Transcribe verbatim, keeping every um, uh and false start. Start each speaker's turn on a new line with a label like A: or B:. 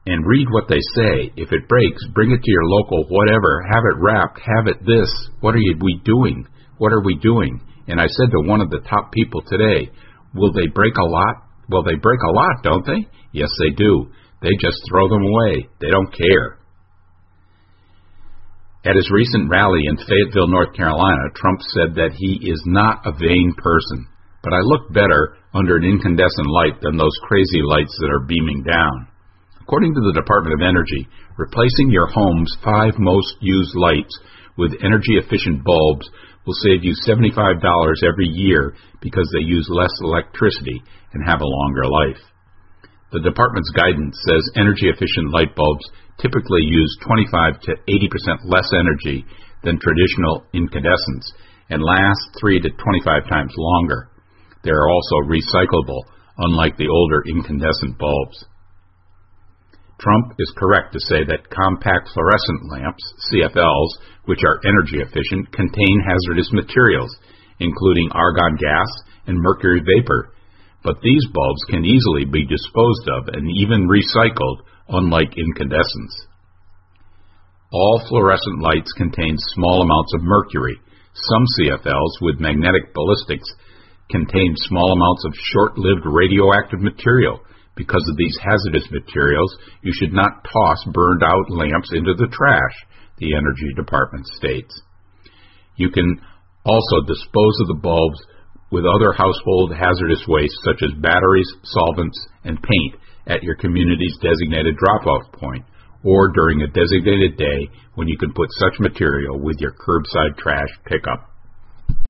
A: and read what they say. If it breaks, bring it to your local whatever, have it wrapped, have it this. What are you, we doing? What are we doing? And I said to one of the top people today, will they break a lot? Well, they break a lot, don't they? Yes, they do. They just throw them away. They don't care. At his recent rally in Fayetteville, North Carolina, Trump said that he is not a vain person. But I look better under an incandescent light than those crazy lights that are beaming down. According to the Department of Energy, replacing your home's five most used lights with energy-efficient bulbs will save you seventy-five dollars every year because they use less electricity and have a longer life. The department's guidance says energy-efficient light bulbs typically use twenty-five to eighty percent less energy than traditional incandescents and last three to twenty-five times longer. They are also recyclable, unlike the older incandescent bulbs. Trump is correct to say that compact fluorescent lamps, C F Ls, which are energy efficient, contain hazardous materials, including argon gas and mercury vapor, but these bulbs can easily be disposed of and even recycled, unlike incandescents. All fluorescent lights contain small amounts of mercury. Some C F Ls with magnetic ballistics contain small amounts of short-lived radioactive material. Because of these hazardous materials, you should not toss burned-out lamps into the trash, the Energy Department states. You can also dispose of the bulbs with other household hazardous waste such as batteries, solvents, and paint at your community's designated drop-off point, or during a designated day when you can put such material with your curbside trash pickup.